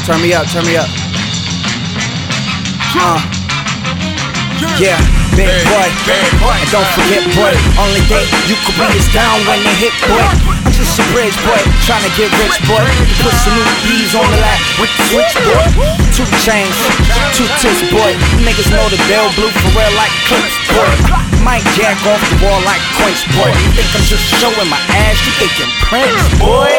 Turn me up, turn me up. Yeah, big boy. And don't forget, boy, only day you could beat us down when they hit, boy. I'm just a bridge, boy, trying to get rich, boy. Put some new B's on the lap with the switch, boy. 2 chains, 2 tits, boy. Niggas know the bell blue for real like clips, boy. Might jack off the wall like Quince, boy. You think I'm just showing my ass? You thinking Prince, boy?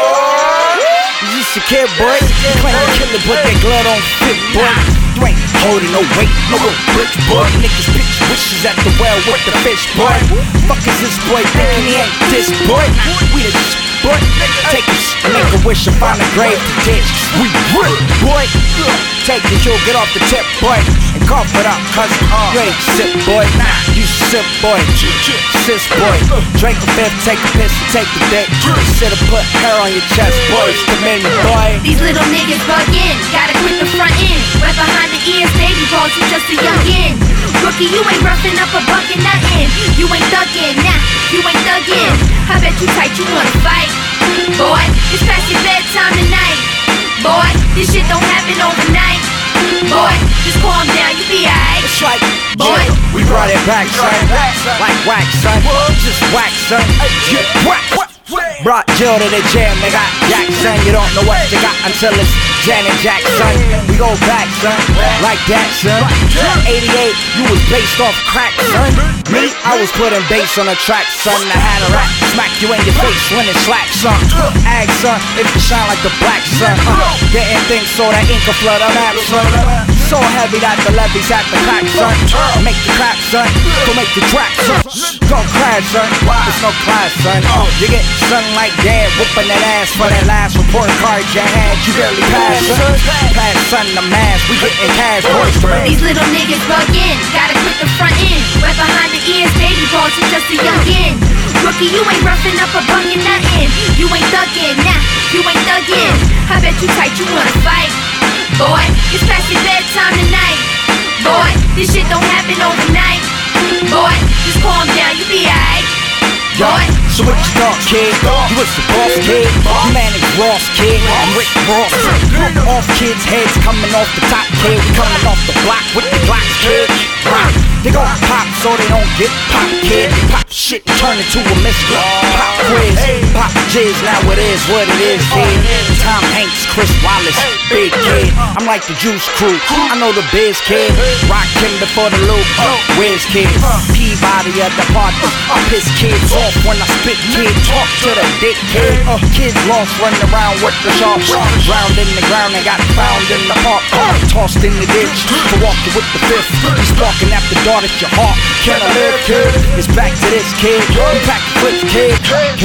You just a kid, boy. You claim to kill it, but that glove don't fit, boy. You ain't holding no weight, no real bricks, boy. Niggas pitch wishes at the well with the fish, boy. Fuck is this boy thinking he ain't this, boy? We the boy. Take a and make a wish and find a grave to ditch. We real, boy. Take the kill, get off the tip, boy. And cough it up, cause you ain't sip, boy. You sip, boy. Sis, boy. Drink a fifth, take a piss and take the dick. Should've put hair on your chest, boy. Come in, boy. These little niggas bug in, gotta quit the front end. Right behind the ears, baby balls, you just a youngin'. Rookie, you ain't roughing up a buck and nothing. You ain't thuggin', nah, you ain't thuggin'. I bet you tight, you wanna fight. Boy, it's past your bedtime tonight. Boy, this shit don't happen overnight. Boy, just calm down, you be alright. It's like, boy, we brought it back, son. Like wax, son. Just wax, son. Get whack. Brought Jill to the jam, they got Jackson. You don't know what you got until it's Janet Jackson. We go back, son, like that, son. 88, you was based off crack, son. Me, I was putting bass on the track, son. I had a rap, smack you in your face when it slaps, son. Ag, son, if you shine like the black sun. Didn't think so, that ink will flood a map, son. So heavy that the levees had to crack, son. Make the crap, son. Go make the track, son. Go crash, son. It's no class, son. You get son like dad, whooping that ass for that last report card you had. You barely passed, son. Pass, son, the mask. We getting cash, boys. These little niggas bug in, gotta quit the front end. Right behind the ears, baby balls, you just a youngin'. Rookie, you ain't roughing up a buck and nothing. You ain't thuggin', nah, you ain't thuggin'. I bet you tight, you wanna fight. Boy, it's past your bedtime tonight. Boy, this shit don't happen overnight. Boy, just calm down, you be alright. Boy, so what you thought, kid? You was the boss, kid. You managed Ross, kid. I'm Rick Ross. Off kids' heads coming off the top, kid. We coming off the block with the Glocks, kid. They gon' pop so they don't get pop, kid. They pop shit and turn into a mystery. Pop quiz, pop jizz, now it is what it is, kid. Tom Hanks, Chris Wallace, big kid. I'm like the Juice Crew, I know the biz, kid. Rock him before the loop, Wiz, kid. Peabody at the parties, I piss kids off when I spit, kid. Talk to the dick, kid. Kids lost running around with the sharks. Drowned in the ground and got found in the park. Tossed in the ditch for walking with the fifth. We sparking after dark at your heart. Can I live, kid? It's back to this, kid. We pack the flips, kid.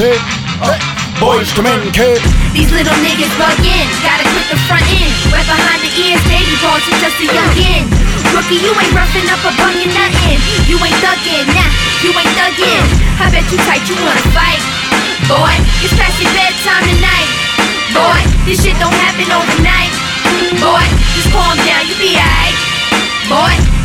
Boys come in, kid. These little niggas bug in, gotta quit the front end. Right behind the ears, baby balls, you just a youngin'. Rookie, you ain't roughing up a buck and nothing. You ain't thuggin', nah, you ain't thuggin'. I bet you tight, you wanna fight. Boy, it's past your bedtime tonight. Boy, this shit don't happen overnight. Boy, just calm down, you be alright. Boy.